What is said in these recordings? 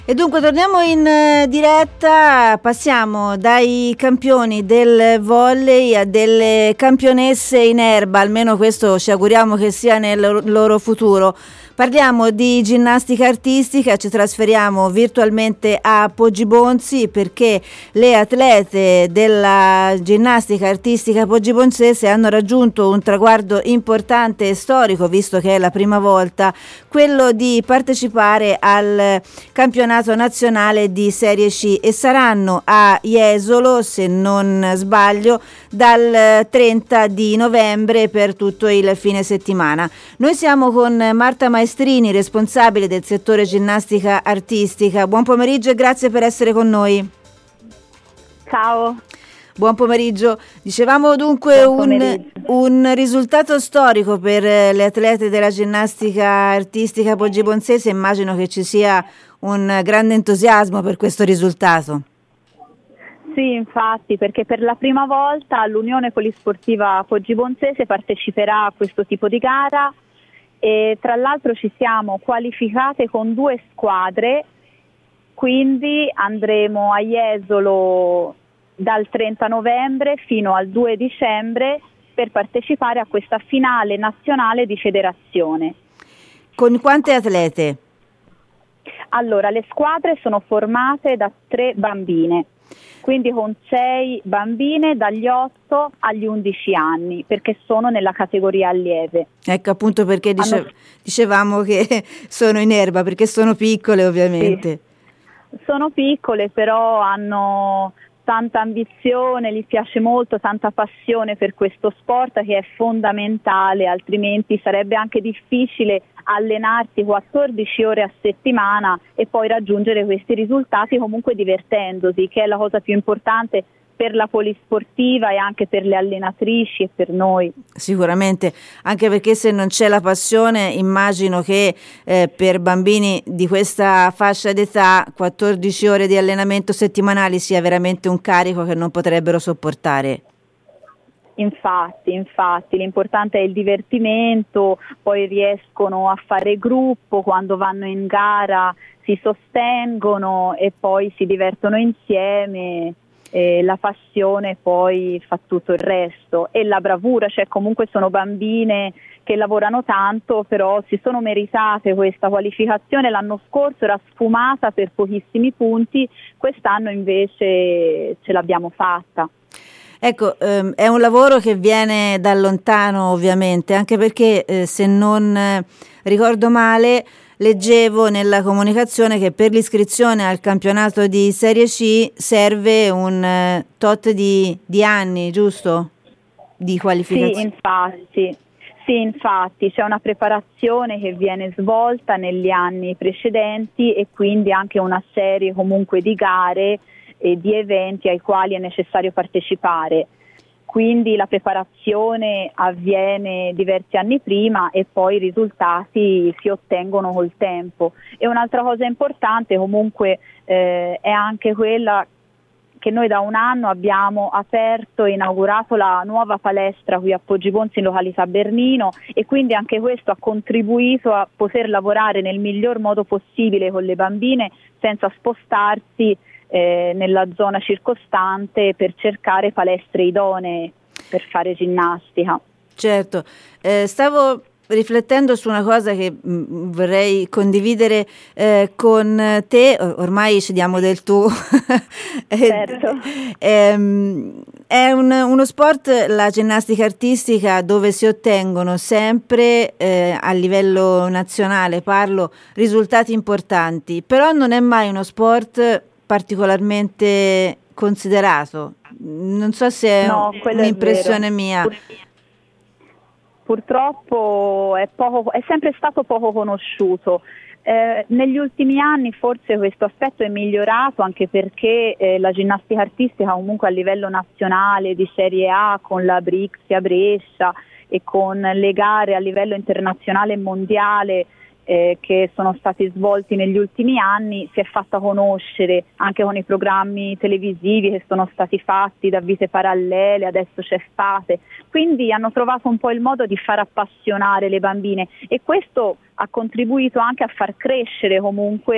E dunque torniamo in diretta, passiamo dai campioni del volley a delle campionesse in erba, almeno questo ci auguriamo che sia nel loro futuro. Parliamo di ginnastica artistica, ci trasferiamo virtualmente a Poggibonsi perché le atlete della ginnastica artistica poggibonsese hanno raggiunto un traguardo importante e storico, visto che è la prima volta, quello di partecipare al campionato nazionale di Serie C, e saranno a Jesolo, se non sbaglio, dal 30 di novembre per tutto il fine settimana. Noi siamo con Marta Maestrini, responsabile del settore ginnastica artistica. Buon pomeriggio e grazie per essere con noi. Ciao. Buon pomeriggio. Dicevamo dunque un risultato storico per le atlete della ginnastica artistica poggibonsese. Immagino che ci sia un grande entusiasmo per questo risultato. Sì, infatti, perché per la prima volta l'Unione Polisportiva Poggibonsese parteciperà a questo tipo di gara e tra l'altro ci siamo qualificate con 2 squadre, quindi andremo a Jesolo dal 30 novembre fino al 2 dicembre per partecipare a questa finale nazionale di federazione. Con quante atlete? Allora, le squadre sono formate da 3 bambine, quindi con 6 bambine dagli 8 agli 11 anni, perché sono nella categoria allieve. Ecco, appunto perché dicevamo che sono in erba, perché sono piccole ovviamente. Sì. Sono piccole, però hanno tanta ambizione, gli piace molto, tanta passione per questo sport che è fondamentale, altrimenti sarebbe anche difficile allenarsi 14 ore a settimana e poi raggiungere questi risultati comunque divertendosi, che è la cosa più importante per la polisportiva e anche per le allenatrici e per noi. Sicuramente, anche perché se non c'è la passione immagino che per bambini di questa fascia d'età 14 ore di allenamento settimanali sia veramente un carico che non potrebbero sopportare. Infatti, l'importante è il divertimento, poi riescono a fare gruppo, quando vanno in gara si sostengono e poi si divertono insieme. La passione poi fa tutto il resto e la bravura, cioè comunque sono bambine che lavorano tanto, però si sono meritate questa qualificazione. L'anno scorso era sfumata per pochissimi punti, quest'anno invece ce l'abbiamo fatta. Ecco, è un lavoro che viene da lontano ovviamente, anche perché se non ricordo male leggevo nella comunicazione che per l'iscrizione al campionato di Serie C serve un tot di anni, giusto? Di qualificazione. Sì, infatti c'è una preparazione che viene svolta negli anni precedenti e quindi anche una serie comunque di gare e di eventi ai quali è necessario partecipare. Quindi la preparazione avviene diversi anni prima e poi i risultati si ottengono col tempo. E un'altra cosa importante comunque è anche quella che noi da un anno abbiamo aperto e inaugurato la nuova palestra qui a Poggibonsi in località Bernino e quindi anche questo ha contribuito a poter lavorare nel miglior modo possibile con le bambine senza spostarsi nella zona circostante per cercare palestre idonee per fare ginnastica. Certo, stavo riflettendo su una cosa che vorrei condividere con te, ormai ci diamo del tu. Certo. È uno sport, la ginnastica artistica, dove si ottengono sempre a livello nazionale, risultati importanti, però non è mai uno sport particolarmente considerato. Non so se è un'impressione mia. Purtroppo è sempre stato poco conosciuto. Negli ultimi anni forse questo aspetto è migliorato anche perché la ginnastica artistica comunque a livello nazionale di Serie A con la Brixia Brescia e con le gare a livello internazionale e mondiale che sono stati svolti negli ultimi anni si è fatta conoscere anche con i programmi televisivi che sono stati fatti da Vite Parallele, adesso c'è Fate, quindi hanno trovato un po' il modo di far appassionare le bambine e questo ha contribuito anche a far crescere comunque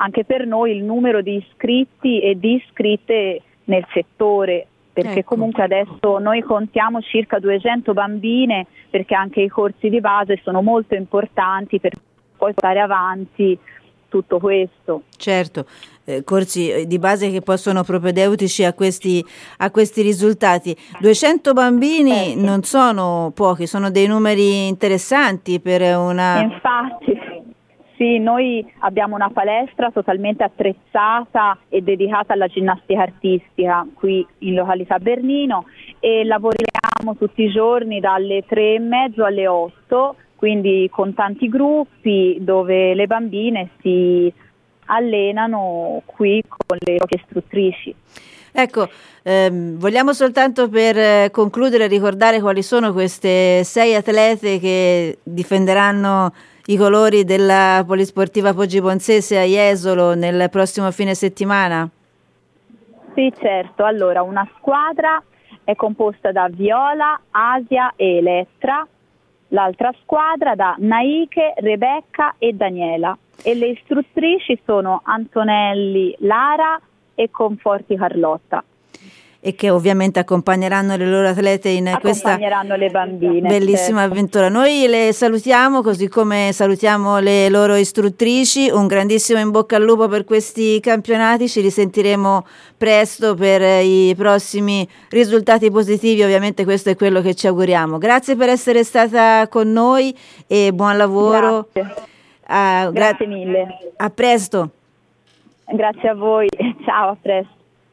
anche per noi il numero di iscritti e di iscritte nel settore, perché comunque adesso noi contiamo circa 200 bambine, perché anche i corsi di base sono molto importanti per poi portare avanti tutto questo. Certo, corsi di base che possono propedeutici a questi risultati. 200 bambini non sono pochi, sono dei numeri interessanti per una... Infatti, sì, noi abbiamo una palestra totalmente attrezzata e dedicata alla ginnastica artistica qui in località Bernino e lavoriamo tutti i giorni dalle 3:30 alle 8, quindi con tanti gruppi dove le bambine si allenano qui con le proprie istruttrici. Ecco, vogliamo soltanto per concludere ricordare quali sono queste 6 atlete che difenderanno i colori della Polisportiva Poggi Ponzese a Jesolo nel prossimo fine settimana? Sì, certo. Allora, una squadra è composta da Viola, Asia e Elettra, l'altra squadra da Naike, Rebecca e Daniela e le istruttrici sono Antonelli, Lara e Conforti Carlotta. E che ovviamente accompagneranno le loro atlete in questa le bambine, bellissima avventura. Noi le salutiamo, così come salutiamo le loro istruttrici. Un grandissimo in bocca al lupo per questi campionati, ci risentiremo presto per i prossimi risultati positivi, ovviamente questo è quello che ci auguriamo. Grazie per essere stata con noi e buon lavoro. Grazie mille. A presto. Grazie a voi, ciao, a presto.